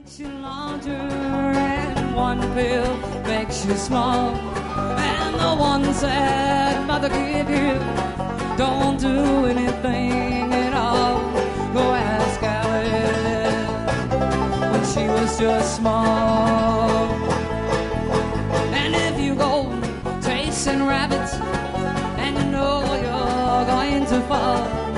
You larger and one pill makes you small, and the ones that mother gave you don't do anything at all. Go ask Alice when she was just small. And if you go chasing rabbits and you know you're going to fall,